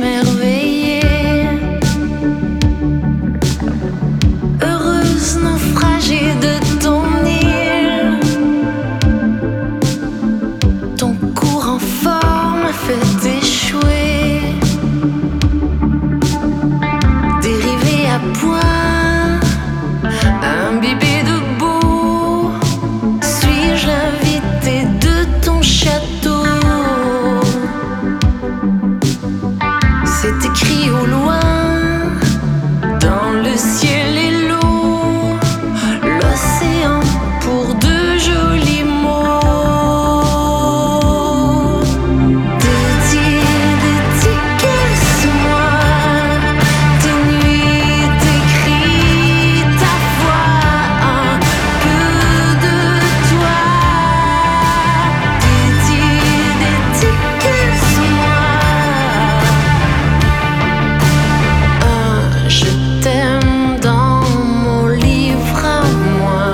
émerveillée, heureuse naufragée de ton île. Ton courant fort m'a fait échouer, dérivé à point, imbibé de beau. Suis-je l'invité de ton château? C'est écrit au loin, dans le ciel et l'eau, l'océan pour deux jolis mots. Dédicace-moi tes nuits, tes cris, ta voix, un peu de toi. Dédicace-moi. Je t'aime dans mon livre à moi.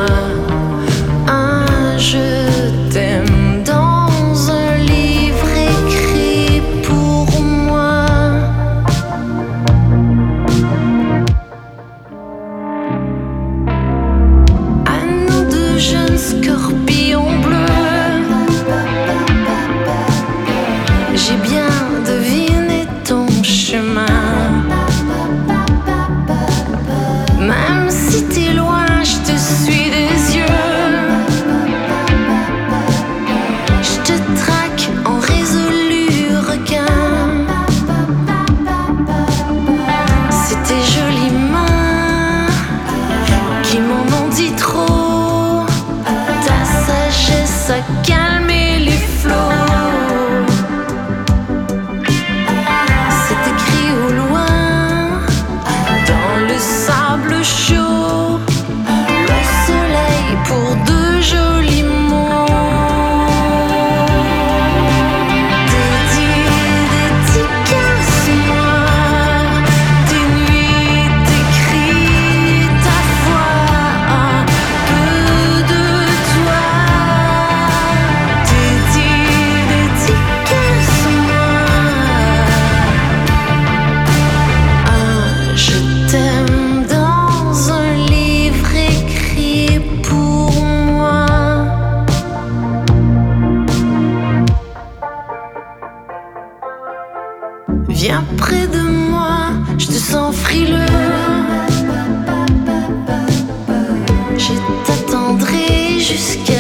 Je t'aime dans un livre écrit pour moi. À nous deux jeunes scorpions bleus, j'ai bien deviné ton chemin. Même si t'es loin, je te suis des yeux. Je te traque en résolu requin. C'est tes jolies mains qui m'en ont dit trop. Ta sagesse a calmé les flots. C'est écrit au loin, dans le sable chaud, le soleil pour deux jolis mots. Dédicace-moi tes nuits, tes cris, ta voix, un peu de toi. Dédicace-moi. Je t'aime dans un livre écrit pour moi. Viens près de moi, je te sens frileux. Je t'attendrai jusqu'à